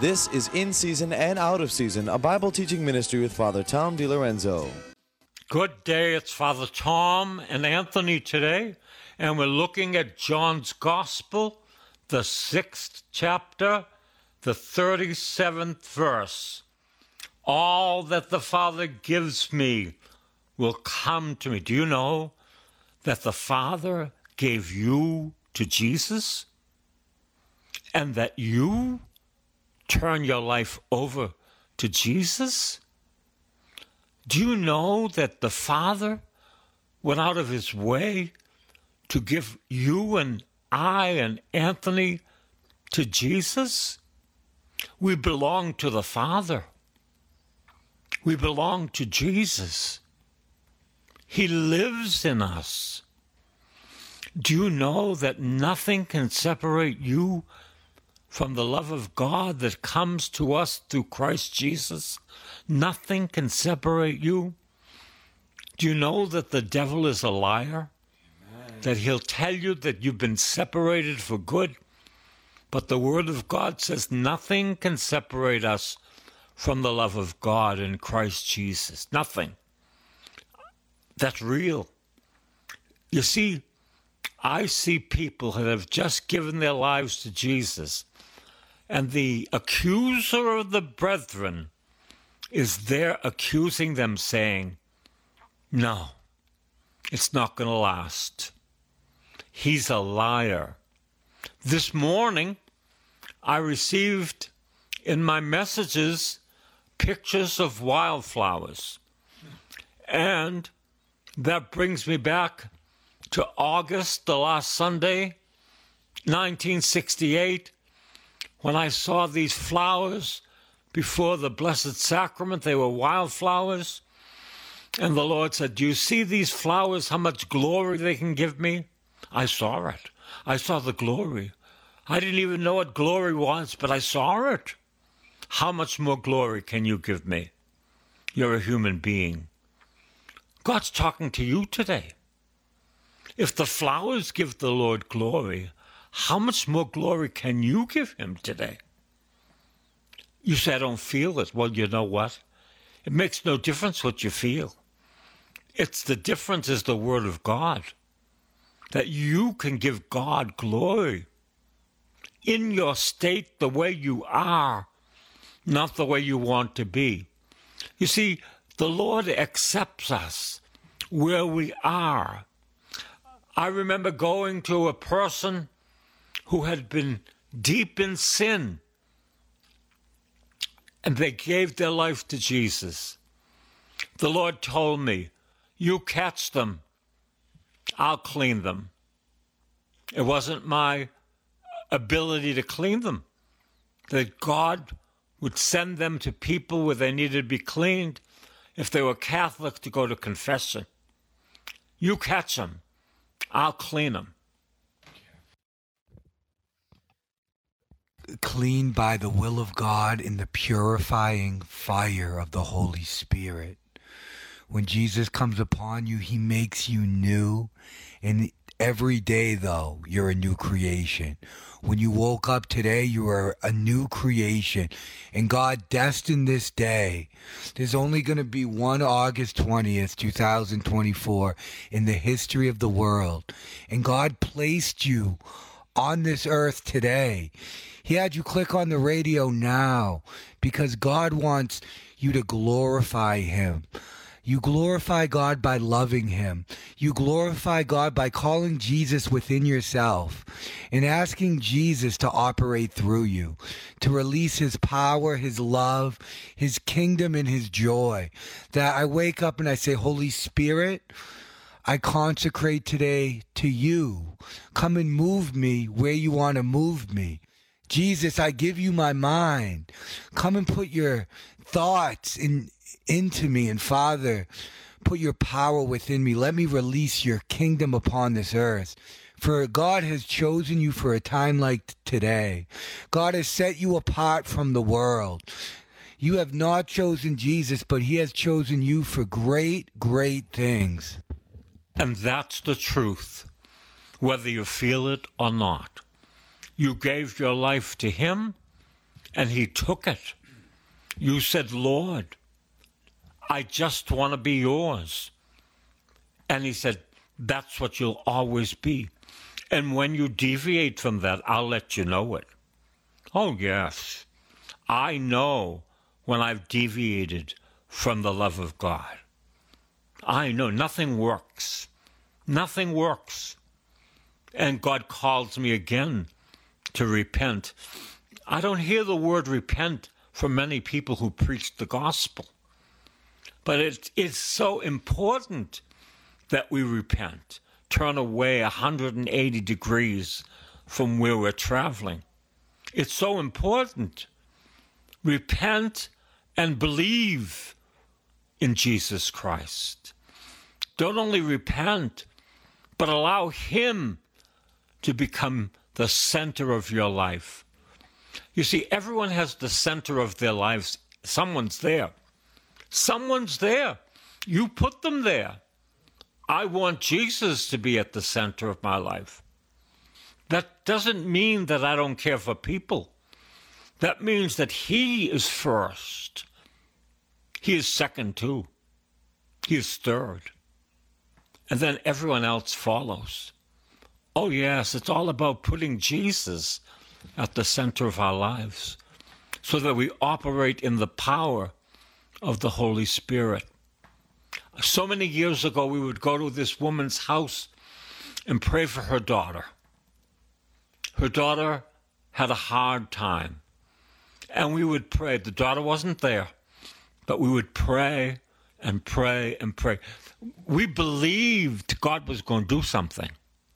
This is In Season and Out of Season, a Bible teaching ministry with Father Tom DiLorenzo. Good day, it's Father Tom and Anthony today, and we're looking at John's Gospel, the 6th chapter, the 37th verse. All that the Father gives me will come to me. Do you know that the Father gave you to Jesus? And that you turn your life over to Jesus? Do you know that the Father went out of his way to give you and I and Anthony to Jesus? We belong to the Father. We belong to Jesus. He lives in us. Do you know that nothing can separate you from the love of God that comes to us through Christ Jesus? Nothing can separate you. Do you know that the devil is a liar? Amen. That he'll tell you that you've been separated for good. But the Word of God says nothing can separate us from the love of God in Christ Jesus. Nothing. That's real. You see, I see people that have just given their lives to Jesus, and the accuser of the brethren is there accusing them, saying, no, it's not going to last. He's a liar. This morning, I received in my messages pictures of wildflowers. And that brings me back to August, the last Sunday, 1968, when I saw these flowers before the Blessed Sacrament. They were wildflowers. And the Lord said, do you see these flowers, how much glory they can give me? I saw it. I saw the glory. I didn't even know what glory was, but I saw it. How much more glory can you give me? You're a human being. God's talking to you today. If the flowers give the Lord glory, how much more glory can you give him today? You say, I don't feel it. Well, you know what? It makes no difference what you feel. It's the difference is the Word of God, that you can give God glory in your state the way you are, not the way you want to be. You see, the Lord accepts us where we are. I remember going to a person who had been deep in sin, and they gave their life to Jesus. The Lord told me, you catch them, I'll clean them. It wasn't my ability to clean them, that God would send them to people where they needed to be cleaned. If they were Catholic, to go to confession. You catch them, I'll clean them. Cleaned by the will of God in the purifying fire of the Holy Spirit. When Jesus comes upon you, he makes you new. And every day, though, you're a new creation. When you woke up today, you are a new creation. And God destined this day. There's only going to be one August 20th, 2024 in the history of the world. And God placed you on this earth today. He had you click on the radio now because God wants you to glorify him. You glorify God by loving him. You glorify God by calling Jesus within yourself and asking Jesus to operate through you, to release his power, his love, his kingdom, and his joy. That I wake up and I say, Holy Spirit, I consecrate today to you. Come and move me where you want to move me. Jesus, I give you my mind. Come and put your thoughts into me. And Father, put your power within me. Let me release your kingdom upon this earth. For God has chosen you for a time like today. God has set you apart from the world. You have not chosen Jesus, but he has chosen you for great, great things. And that's the truth, whether you feel it or not. You gave your life to him, and he took it. You said, Lord, I just want to be yours. And he said, that's what you'll always be. And when you deviate from that, I'll let you know it. Oh, yes. I know when I've deviated from the love of God. I know nothing works. Nothing works. And God calls me again to repent. I don't hear the word repent from many people who preach the gospel. But it is so important that we repent, turn away 180 degrees from where we're traveling. It's so important. Repent and believe in Jesus Christ. Don't only repent, but allow him to become the center of your life. You see, everyone has the center of their lives. Someone's there. Someone's there. You put them there. I want Jesus to be at the center of my life. That doesn't mean that I don't care for people. That means that he is first. He is second too. He is third. And then everyone else follows. Oh yes, it's all about putting Jesus at the center of our lives so that we operate in the power of the Holy Spirit. So many years ago, we would go to this woman's house and pray for her daughter. Her daughter had a hard time. And we would pray. The daughter wasn't there, but we would pray and pray and pray. We believed God was going to do something.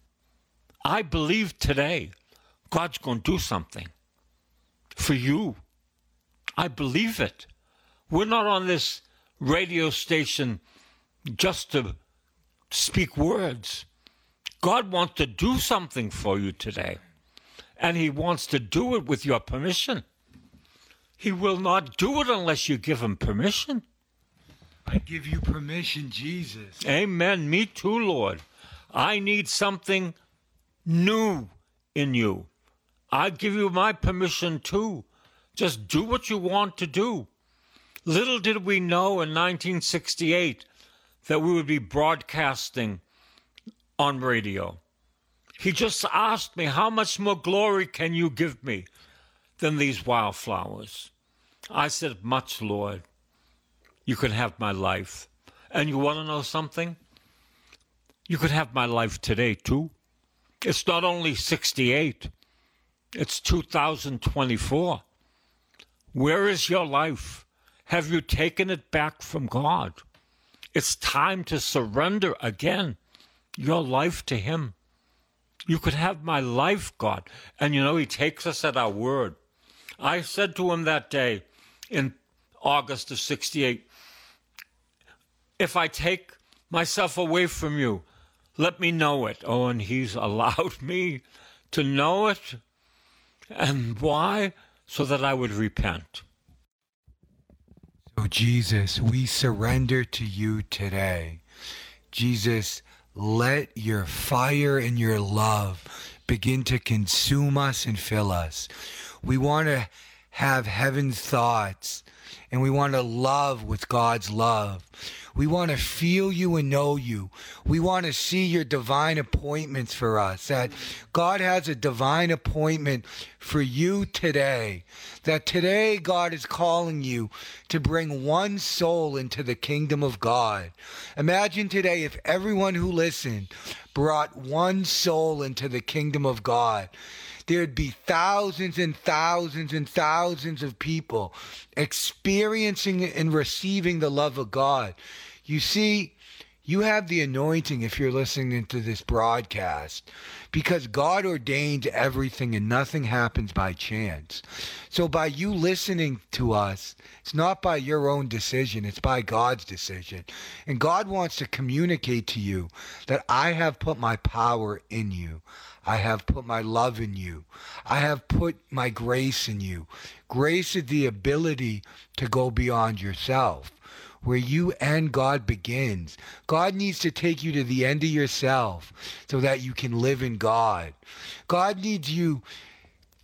I believe today God's going to do something for you. I believe it. We're not on this radio station just to speak words. God wants to do something for you today, and he wants to do it with your permission. He will not do it unless you give him permission. I give you permission, Jesus. Amen. Me too, Lord. I need something new in you. I give you my permission too. Just do what you want to do. Little did we know in 1968 that we would be broadcasting on radio. He just asked me, how much more glory can you give me than these wildflowers? I said, much, Lord. You can have my life. And you want to know something? You could have my life today, too. It's not only 68. It's 2024. Where is your life? Have you taken it back from God? It's time to surrender again your life to him. You could have my life, God. And you know, he takes us at our word. I said to him that day in August of 68, if I take myself away from you, let me know it. Oh, and he's allowed me to know it. And why? So that I would repent. So Jesus, we surrender to you today. Jesus, let your fire and your love begin to consume us and fill us. We want to have heaven's thoughts, and we want to love with God's love. We want to feel you and know you. We want to see your divine appointments for us, that God has a divine appointment for you today, that today God is calling you to bring one soul into the kingdom of God. Imagine today if everyone who listened brought one soul into the kingdom of God. There'd be thousands and thousands and thousands of people experiencing and receiving the love of God. You see, you have the anointing if you're listening to this broadcast, because God ordained everything and nothing happens by chance. So by you listening to us, it's not by your own decision, it's by God's decision. And God wants to communicate to you that I have put my power in you. I have put my love in you. I have put my grace in you. Grace is the ability to go beyond yourself, where you and God begins. God needs to take you to the end of yourself so that you can live in God. God needs you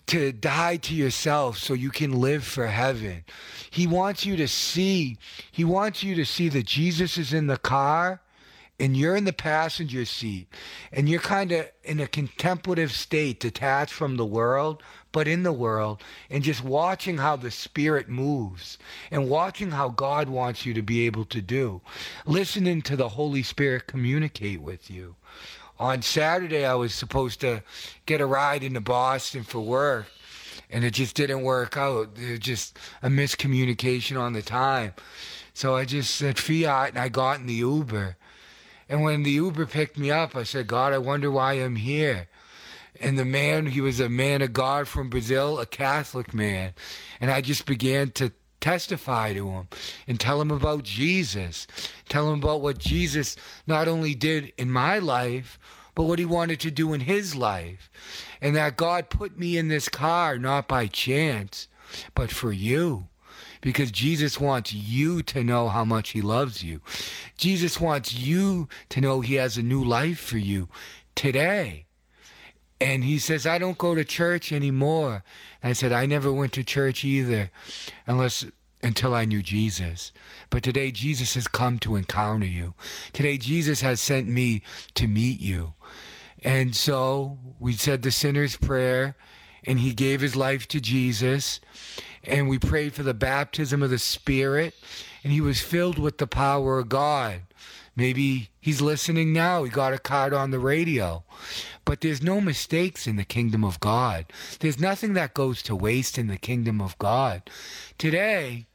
to die to yourself so you can live for heaven. He wants you to see that Jesus is in the car and you're in the passenger seat, and you're kind of in a contemplative state, detached from the world, but in the world, and just watching how the Spirit moves and watching how God wants you to be able to do. Listening to the Holy Spirit communicate with you. On Saturday, I was supposed to get a ride into Boston for work, and it just didn't work out. There was just a miscommunication on the time. So I just said fiat, and I got in the Uber. And when the Uber picked me up, I said, God, I wonder why I'm here. And the man, he was a man of God from Brazil, a Catholic man. And I just began to testify to him and tell him about Jesus. Tell him about what Jesus not only did in my life, but what he wanted to do in his life. And that God put me in this car, not by chance, but for you. Because Jesus wants you to know how much he loves you. Jesus wants you to know he has a new life for you today. And he says, I don't go to church anymore. And I said, I never went to church either until I knew Jesus. But today Jesus has come to encounter you. Today Jesus has sent me to meet you. And so we said the sinner's prayer, and he gave his life to Jesus. And we prayed for the baptism of the Spirit, and he was filled with the power of God. Maybe he's listening now. He got a card on the radio. But there's no mistakes in the kingdom of God. There's nothing that goes to waste in the kingdom of God. Today,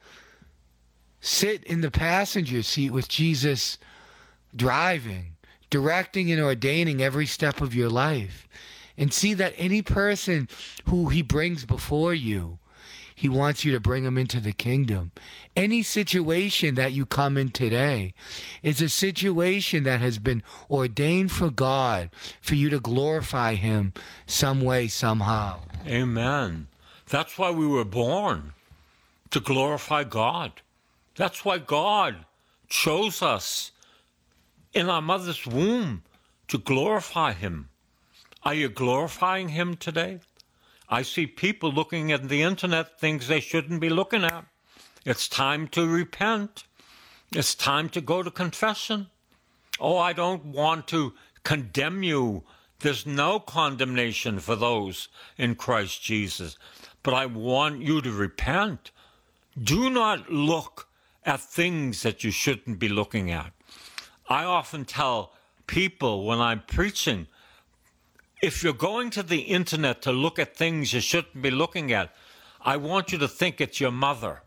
sit in the passenger seat with Jesus driving, directing and ordaining every step of your life. And see that any person who he brings before you, he wants you to bring them into the kingdom. Any situation that you come in today is a situation that has been ordained for God, for you to glorify him some way, somehow. Amen. That's why we were born, to glorify God. That's why God chose us in our mother's womb to glorify him. Are you glorifying him today? I see people looking at the internet things they shouldn't be looking at. It's time to repent. It's time to go to confession. Oh, I don't want to condemn you. There's no condemnation for those in Christ Jesus. But I want you to repent. Do not look at things that you shouldn't be looking at. I often tell people when I'm preaching, if you're going to the internet to look at things you shouldn't be looking at, I want you to think it's your mother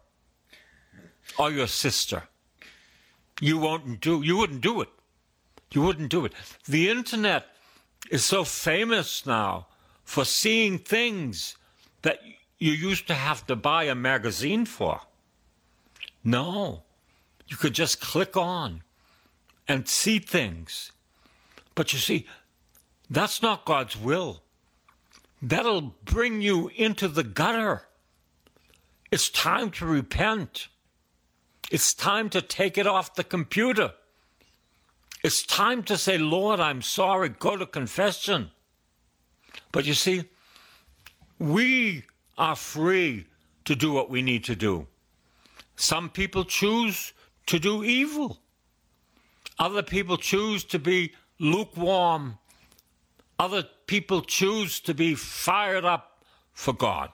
or your sister. You wouldn't do it. You wouldn't do it. The internet is so famous now for seeing things that you used to have to buy a magazine for. No, you could just click on and see things. But you see, that's not God's will. That'll bring you into the gutter. It's time to repent. It's time to take it off the computer. It's time to say, Lord, I'm sorry, go to confession. But you see, we are free to do what we need to do. Some people choose to do evil. Other people choose to be lukewarm. Other people choose to be fired up for God.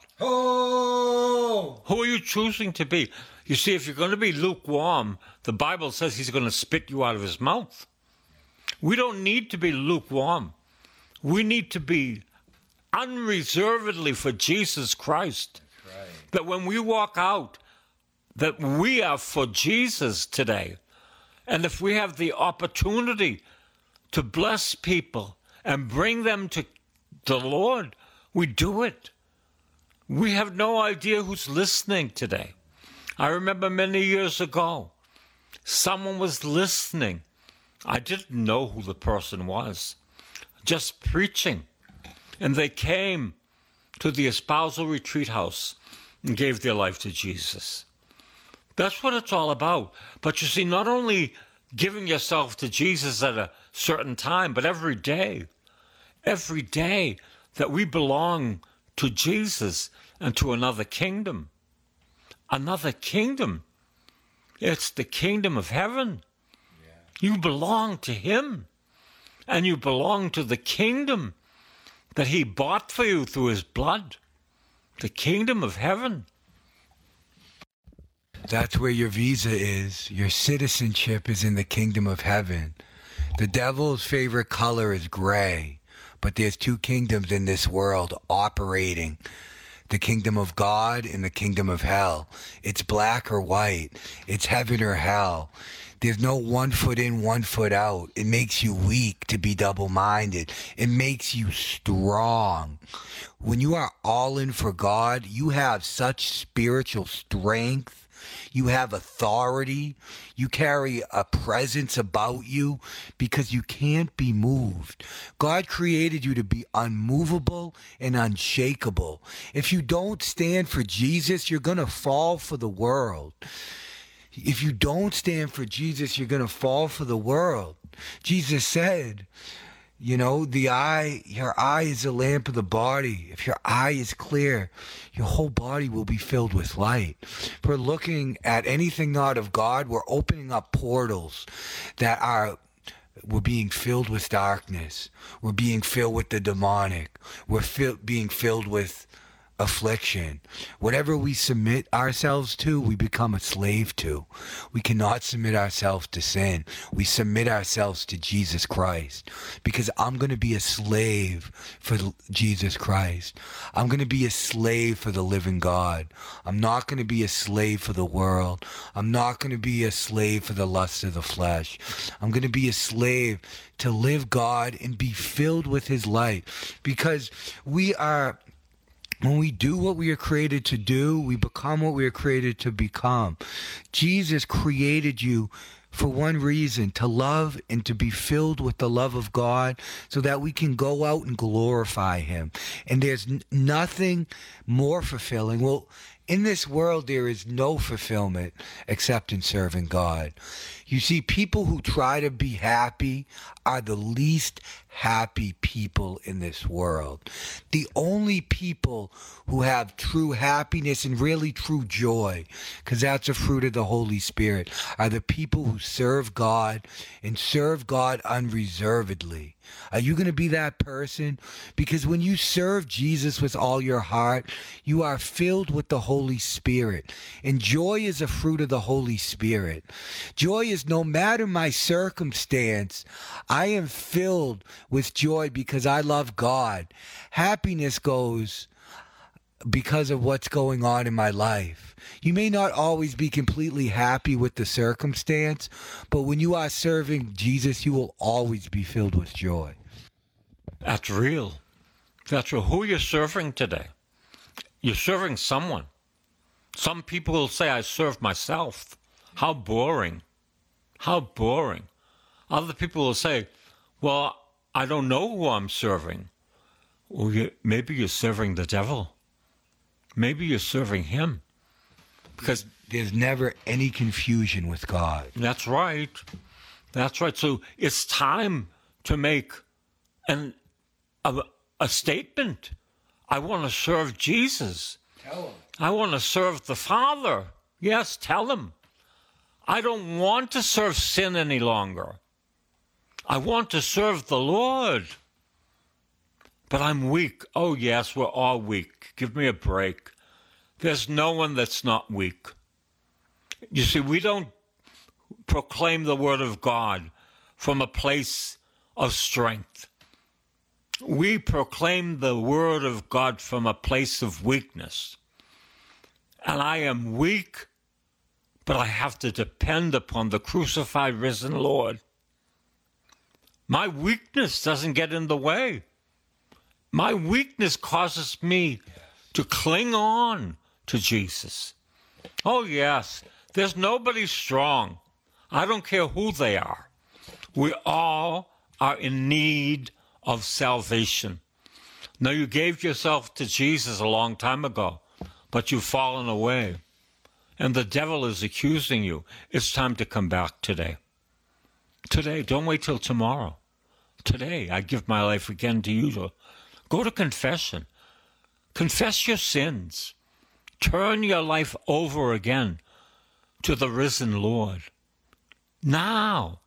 Oh! Who are you choosing to be? You see, if you're going to be lukewarm, the Bible says he's going to spit you out of his mouth. We don't need to be lukewarm. We need to be unreservedly for Jesus Christ. That's right. That when we walk out, that we are for Jesus today. And if we have the opportunity to bless people and bring them to the Lord, we do it. We have no idea who's listening today. I remember many years ago, someone was listening. I didn't know who the person was, just preaching. And they came to the espousal retreat house and gave their life to Jesus. That's what it's all about. But you see, not only giving yourself to Jesus at a certain time, but every day that we belong to Jesus and to another kingdom. Another kingdom. It's the kingdom of heaven. You belong to him. And you belong to the kingdom that he bought for you through his blood. The kingdom of heaven. That's where your visa is. Your citizenship is in the kingdom of heaven. The devil's favorite color is gray, but there's two kingdoms in this world operating. The kingdom of God and the kingdom of hell. It's black or white. It's heaven or hell. There's no 1 foot in, 1 foot out. It makes you weak to be double-minded. It makes you strong. When you are all in for God, you have such spiritual strength. You have authority. You carry a presence about you because you can't be moved. God created you to be unmovable and unshakable. If you don't stand for Jesus, you're going to fall for the world. If you don't stand for Jesus, you're going to fall for the world. Jesus said, you know, your eye is a lamp of the body. If your eye is clear, your whole body will be filled with light. If we're looking at anything not of God, we're opening up portals we're being filled with darkness. We're being filled with the demonic. We're being filled with affliction. Whatever we submit ourselves to, we become a slave to. We cannot submit ourselves to sin. We submit ourselves to Jesus Christ, because I'm going to be a slave for Jesus Christ. I'm going to be a slave for the living God. I'm not going to be a slave for the world. I'm not going to be a slave for the lust of the flesh. I'm going to be a slave to live God and be filled with his light, because when we do what we are created to do, we become what we are created to become. Jesus created you for one reason, to love and to be filled with the love of God so that we can go out and glorify him. And there's nothing more fulfilling. Well, in this world, there is no fulfillment except in serving God. You see, people who try to be happy are the least happy people in this world. The only people who have true happiness and really true joy, because that's a fruit of the Holy Spirit, are the people who serve God and serve God unreservedly. Are you going to be that person? Because when you serve Jesus with all your heart, you are filled with the Holy Spirit. And joy is a fruit of the Holy Spirit. Joy is no matter my circumstance, I am filled with joy because I love God. Happiness goes because of what's going on in my life. You may not always be completely happy with the circumstance, but when you are serving Jesus, you will always be filled with joy. That's real. That's real. Who are you serving today? You're serving someone. Some people will say, I serve myself. How boring. How boring. Other people will say, well, I don't know who I'm serving. Well, maybe you're serving the devil. Maybe you're serving him. Because there's never any confusion with God. That's right. That's right. So it's time to make a statement. I want to serve Jesus. Tell him. I want to serve the Father. Yes, tell him. I don't want to serve sin any longer. I want to serve the Lord. But I'm weak. Oh, yes, we're all weak. Give me a break. There's no one that's not weak. You see, we don't proclaim the word of God from a place of strength. We proclaim the word of God from a place of weakness. And I am weak, but I have to depend upon the crucified, risen Lord. My weakness doesn't get in the way. My weakness causes me to cling on to Jesus. Oh, yes, there's nobody strong. I don't care who they are. We all are in need of salvation. Now, you gave yourself to Jesus a long time ago, but you've fallen away. And the devil is accusing you. It's time to come back today. Today, don't wait till tomorrow. Today, I give my life again to you. Go to confession. Confess your sins. Turn your life over again to the risen Lord. Now.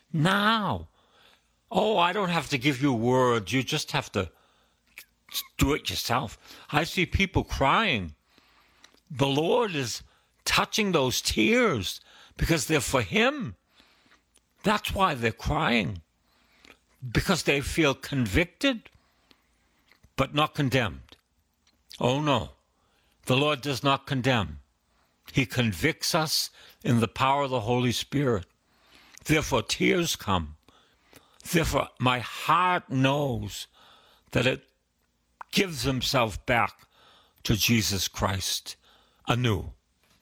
Oh, I don't have to give you words. You just have to do it yourself. I see people crying. The Lord is touching those tears because they're for Him. That's why they're crying. Because they feel convicted, but not condemned. Oh no, the Lord does not condemn. He convicts us in the power of the Holy Spirit. Therefore, tears come. Therefore, my heart knows that it gives himself back to Jesus Christ anew.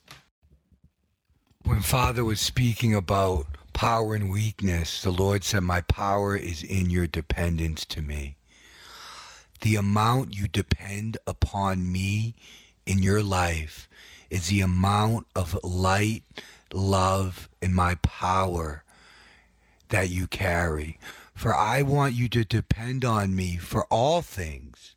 When Father was speaking about power and weakness, the Lord said, my power is in your dependence to me. The amount you depend upon me in your life is the amount of light, love, and my power that you carry. For I want you to depend on me for all things,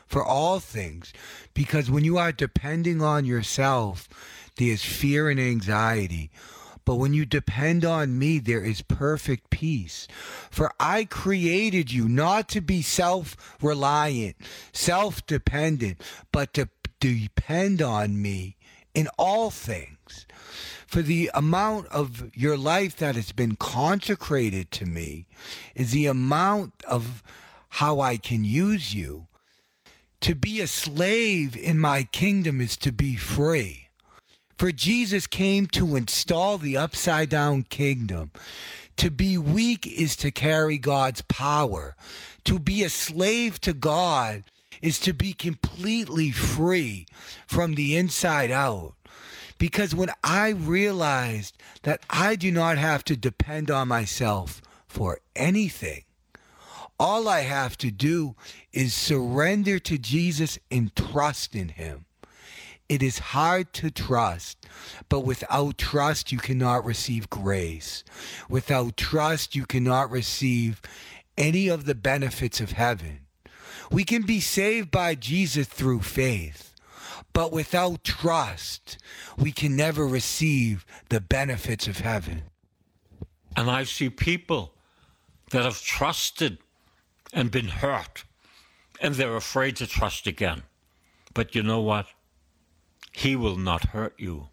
because when you are depending on yourself, there's fear and anxiety. But when you depend on me, there is perfect peace. For I created you not to be self-reliant, self-dependent, but to depend on me in all things. For the amount of your life that has been consecrated to me is the amount of how I can use you. To be a slave in my kingdom is to be free. For Jesus came to install the upside-down kingdom. To be weak is to carry God's power. To be a slave to God is to be completely free from the inside out. Because when I realized that I do not have to depend on myself for anything, all I have to do is surrender to Jesus and trust in Him. It is hard to trust, but without trust, you cannot receive grace. Without trust, you cannot receive any of the benefits of heaven. We can be saved by Jesus through faith, but without trust, we can never receive the benefits of heaven. And I see people that have trusted and been hurt, and they're afraid to trust again. But you know what? He will not hurt you.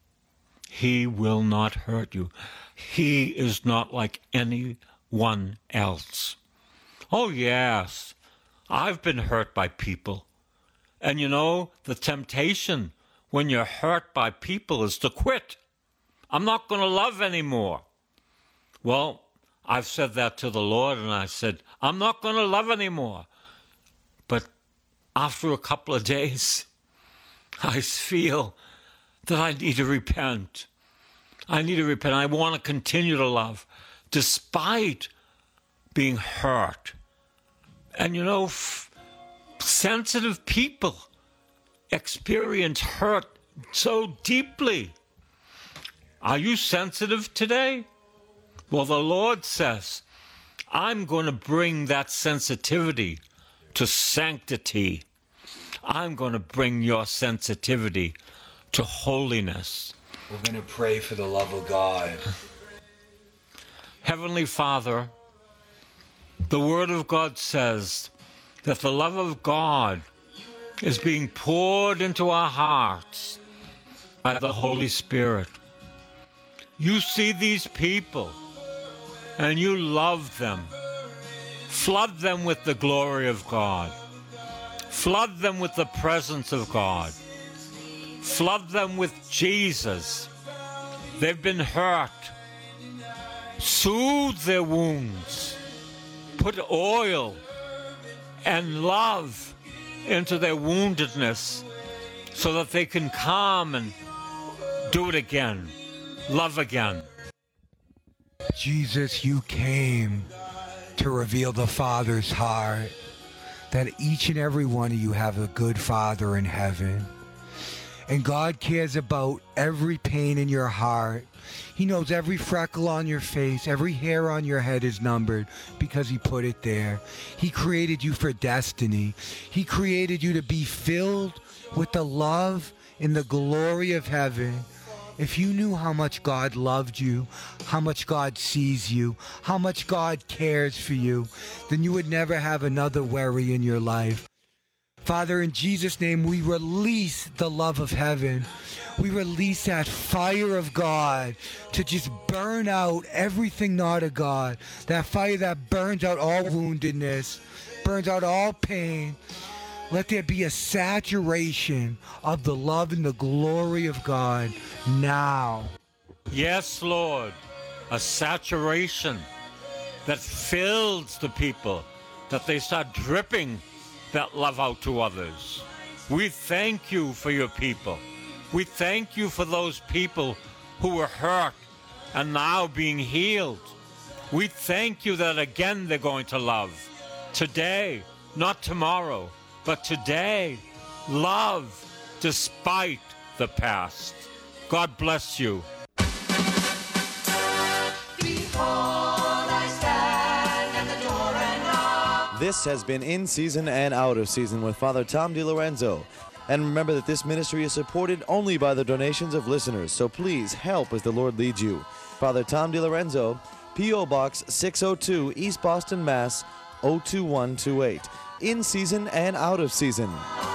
He will not hurt you. He is not like anyone else. Oh, yes, I've been hurt by people. And you know, the temptation when you're hurt by people is to quit. I'm not going to love anymore. Well, I've said that to the Lord, and I said, I'm not going to love anymore. But after a couple of days, I feel that I need to repent. I need to repent. I want to continue to love despite being hurt. And you know, sensitive people experience hurt so deeply. Are you sensitive today? Well, the Lord says, I'm going to bring that sensitivity to sanctity. I'm going to bring your sensitivity to holiness. We're going to pray for the love of God. Heavenly Father, the Word of God says that the love of God is being poured into our hearts by the Holy Spirit. You see these people and you love them. Flood them with the glory of God. Flood them with the presence of God. Flood them with Jesus. They've been hurt. Soothe their wounds. Put oil and love into their woundedness so that they can come and do it again. Love again. Jesus, you came to reveal the Father's heart, that each and every one of you have a good Father in heaven. And God cares about every pain in your heart. He knows every freckle on your face, every hair on your head is numbered because he put it there. He created you for destiny. He created you to be filled with the love and the glory of heaven. If you knew how much God loved you, how much God sees you, how much God cares for you, then you would never have another worry in your life. Father, in Jesus' name, we release the love of heaven. We release that fire of God to just burn out everything not of God. That fire that burns out all woundedness, burns out all pain. Let there be a saturation of the love and the glory of God now. Yes, Lord, a saturation that fills the people, that they start dripping that love out to others. We thank you for your people. We thank you for those people who were hurt and now being healed. We thank you that again they're going to love. Today, not tomorrow, but today, love despite the past. God bless you. This has been In Season and Out of Season with Father Tom DiLorenzo. And remember that this ministry is supported only by the donations of listeners, so please help as the Lord leads you. Father Tom DiLorenzo, P.O. Box 602, East Boston, Mass. 02128. In Season and Out of Season.